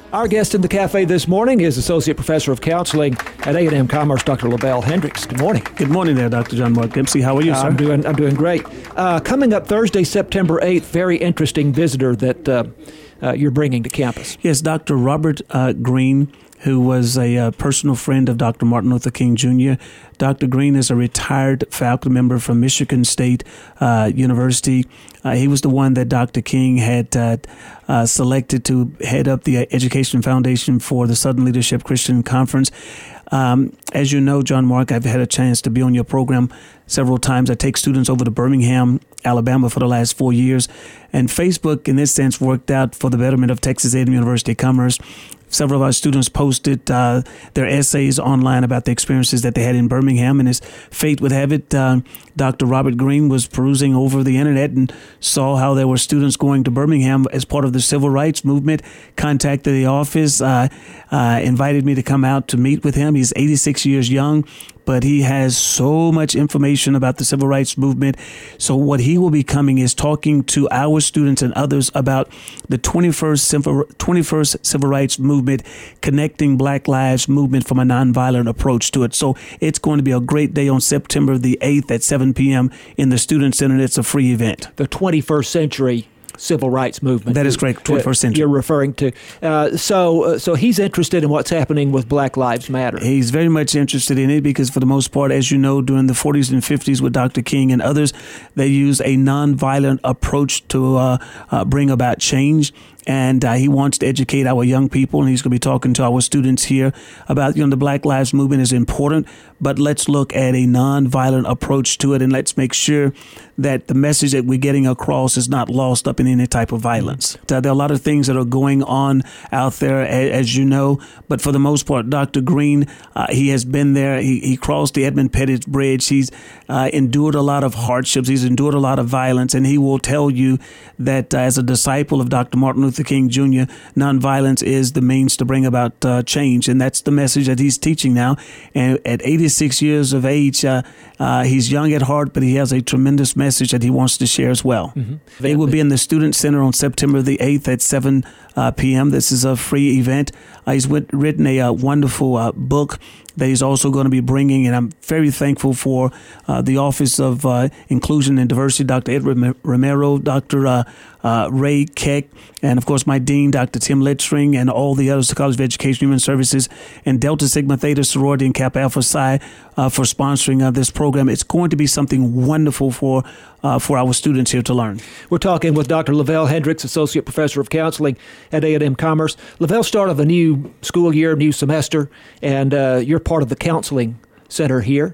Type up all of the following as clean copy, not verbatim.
Our guest in the cafe this morning is Associate Professor of Counseling at A&M Commerce, Dr. LaVell Hendricks. Good morning. Good morning there, Dr. John Mark Dempsey. How are you, sir? I'm doing great. Coming up Thursday, September 8th, very interesting visitor that you're bringing to campus. Yes, Dr. Robert Greene, who was a personal friend of Dr. Martin Luther King Jr. Dr. Greene is a retired faculty member from Michigan State University. He was the one that Dr. King had selected to head up the Education Foundation for the Southern Leadership Christian Conference. As you know, John Mark, I've had a chance to be on your program several times. I take students over to Birmingham, Alabama for the last 4 years. And Facebook, in this sense, worked out for the betterment of Texas A&M University Commerce. Several of our students posted their essays online about the experiences that they had in Birmingham. And as fate would have it, Dr. Robert Greene was perusing over the internet and saw how there were students going to Birmingham as part of the civil rights movement, contacted the office, invited me to come out to meet with him. He's 86 years young, but he has so much information about the civil rights movement. So what he will be coming is talking to our students and others about the 21st civil rights movement, connecting Black Lives Movement from a nonviolent approach to it. So it's going to be a great day on September the 8th at 7 p.m. in the Student Center. It's a free event. The 21st century civil rights movement. That is correct, 21st century. You're referring to. So he's interested in what's happening with Black Lives Matter. He's very much interested in it because for the most part, as you know, during the 40s and 50s with Dr. King and others, they used a nonviolent approach to bring about change. And he wants to educate our young people, and he's going to be talking to our students here about, the Black Lives Movement is important, but let's look at a nonviolent approach to it, and let's make sure that the message that we're getting across is not lost up in any type of violence. There are a lot of things that are going on out there, as you know, but for the most part, Dr. Greene, he has been there. He crossed the Edmund Pettus Bridge. He's endured a lot of hardships. He's endured a lot of violence, and he will tell you that as a disciple of Dr. Martin Luther King Jr., nonviolence is the means to bring about change, and that's the message that he's teaching now. And at 86 years of age, he's young at heart, but he has a tremendous message that he wants to share as well. Mm-hmm. They will be in the Student Center on September the 8th at 7 p.m. This is a free event. He's written a wonderful book that he's also going to be bringing, and I'm very thankful for the Office of Inclusion and Diversity, Dr. Edward Romero, Dr. Ray Keck, and of course my dean, Dr. Tim Littring, and all the others, the College of Education and Human Services, and Delta Sigma Theta Sorority and Kappa Alpha Psi for sponsoring this program. It's going to be something wonderful for our students here to learn. We're talking with Dr. LaVell Hendricks, Associate Professor of Counseling at A&M Commerce. LaVell started the new school year, new semester, and you're part of the Counseling Center here.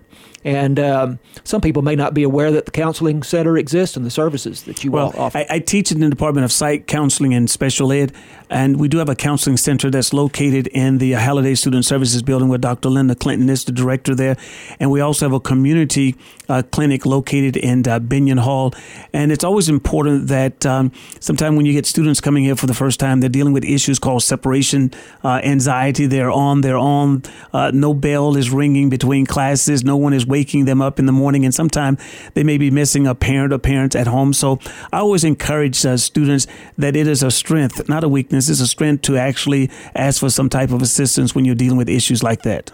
And some people may not be aware that the Counseling Center exists and the services that you all offer. I teach in the Department of Psych, Counseling, and Special Ed, and we do have a counseling center that's located in the Halliday Student Services building where Dr. Linda Clinton is the director there. And we also have a community clinic located in Binion Hall. And it's always important that sometime when you get students coming here for the first time, they're dealing with issues called separation anxiety. They're on their own. No bell is ringing between classes. No one is waking them up in the morning, and sometimes they may be missing a parent or parents at home. So I always encourage students that it is a strength, not a weakness. It's a strength to actually ask for some type of assistance when you're dealing with issues like that.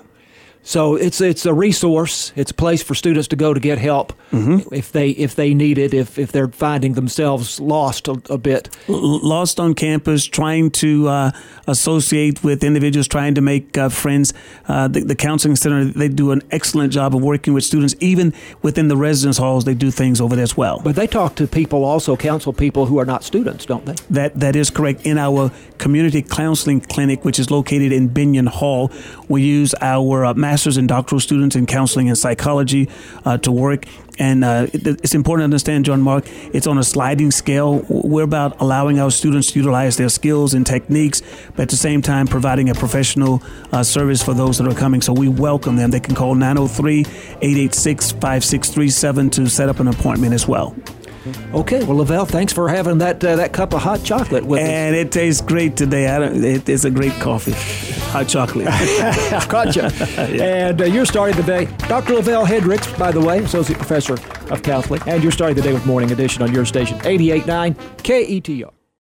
So it's a resource. It's a place for students to go to get help if they need it, if they're finding themselves lost a bit. Lost on campus, trying to associate with individuals, trying to make friends. The Counseling Center, they do an excellent job of working with students. Even within the residence halls, they do things over there as well. But they talk to people also, counsel people who are not students, don't they? That is correct. In our community counseling clinic, which is located in Binion Hall, we use our master's and doctoral students in counseling and psychology to work. And it's important to understand, John Mark, it's on a sliding scale. We're about allowing our students to utilize their skills and techniques, but at the same time providing a professional service for those that are coming. So we welcome them. They can call 903-886-5637 to set up an appointment as well. Okay, well, LaVell, thanks for having that cup of hot chocolate with us. And it tastes great today. It's a great coffee. Hot chocolate. I caught you. Yeah. And you're starting the day. Dr. LaVell Hendricks, by the way, Associate Professor of Counseling. And you're starting the day with Morning Edition on your station, 88.9 KETR.